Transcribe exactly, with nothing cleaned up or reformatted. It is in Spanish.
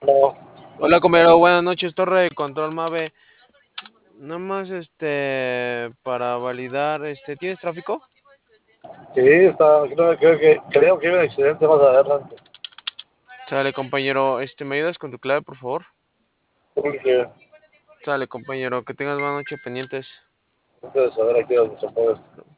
No, Hola, compañero, buenas noches, Torre de Control Mave. Nada más, este, para validar, este, ¿tienes tráfico? sí, está, creo, creo que, creo que hay un accidente más adelante. Sale, compañero, este, ¿me ayudas con tu clave, por favor? Porque Sale, compañero, que tengas buena noche pendientes. no puedes saber aquí dónde se mueve.